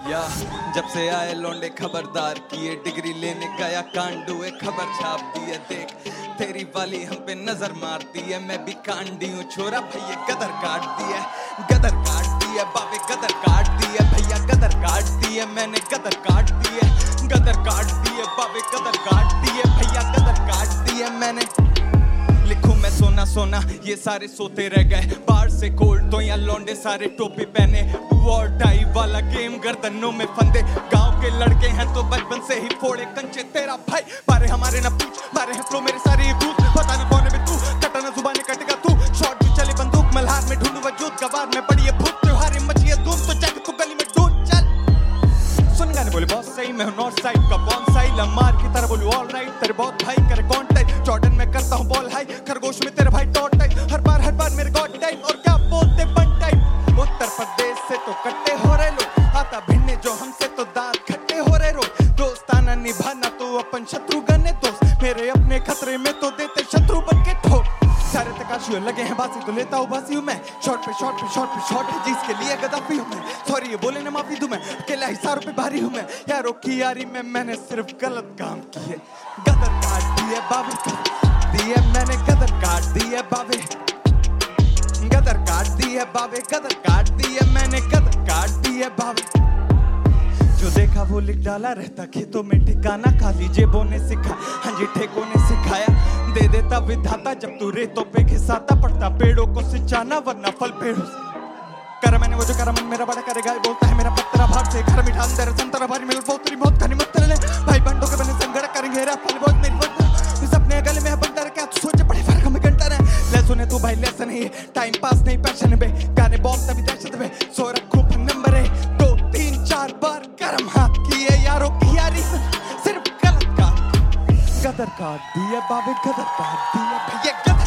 या जब से आए लौंडे खबरदार किए, डिग्री लेने गया कांडुए खबर छाप दिए। देख तेरी वाली हम पे नजर मारती है, मैं भी कांडी हूँ छोरा भैया गदर काट दिया, गदर काट दिया बाबे गदर काट दिया भैया गदर काट दिया, मैंने गदर काट दिया, गदर काट दिए बाबे गदर काट दिए भैया गदर काट दिए मैंने। लिखूं मैं सोना सोना ये सारे सोते रह गए, बाहर से कोल्ड तो यहाँ लौंडे सारे टोपी पहने, डू और डाई वाला गेम गर्दनों में फंदे। गांव के लड़के हैं तो बचपन से ही फोड़े कंचे, तेरा भाई मारे हमारे ना पूछ, मारे हैं फ्लो मेरे सारे भूत, पता नहीं कौन है तू, कटा ना जुबान कटेगा तू, शॉट भी चले बंदूक मल्हार में ढूंढू वजूद, गवार में पड़ी है भूत त्योहारी मची है धूम, तो जाके तू गली में ढूंढ चल। सुन गाने बोले बहुत सही, मैं हूँ नॉर्थ साइड का बॉन साइड, लमार की तरह बोलूं ऑल राइट, तेरे बहुत भाई करे कॉन्टैक्ट, जॉर्डन में करता हूँ बॉल हाई, खरगोश में तेरे भाई टॉट टाइप, हर बार मेरे गॉड टाइप, और क्या बोलते बन टाइप। उत्तर प्रदेश से तो कट्टे हो रहे लोग, आता भिड़ने जो हमसे तो दांत खट्टे हो रहे रोग, दोस्ताना निभाना तो अपन शत्रु गने दोस्त, मेरे अपने खतरे में तो देते शत्रु बन के ठोक। सारे तकाशियों लगे हैं बासी तो लेता हूँ बासी हूँ मैं, शॉट पे शॉट पे शॉट पे शॉट है जिसके लिए गद्दाफी हूँ मैं, सॉरी ये बोले ना माफी दूं मैं, अकेला हिसारों पे भारी हूँ मैं, यारों की यारी में मैंने सिर्फ गलत काम किए, गदर काट दिए बाबे दिए मैंने, गदर काट दिए बाबे गदर काट दिए बाबे गदर काट दिए मैंने, गदर काट दिए बाबे। जो देखा वो लिख डाला, रहता खेतों में ठिकाना, खाली जेबों ने सिखा हाँ जी ठेकों ने सिखाया, दे देता विधाता जब तू रेतों पे घिसाता, पड़ता पेड़ों को सिंचाना वरना फल पेड़ों से करा मैंने वो जो करा मन मेरा बड़ा करेगा, बोलता है मेरा पत्थरा भार से घर मिठान दे संतरा भारी मिल बहुत तेरी बहुत खानी मत ले भाई बंडों के बने संगड़ा करेंगे रे फल बहुत मेरी बात इस अपने गले में बंदा क्या तू सोचे बड़े फर्क में घंटा रहे ले सुने तू भाई लेसन है टाइम पास नहीं पैशन बे गाने बॉम्ब तभी दहशत बे सो रखूं नंबर है 2 3 4 बार गरम हाथ किए यारों की यारी सिर्फ गलत का गदर काट दिए बाबे गदर काट दिए भैया गदर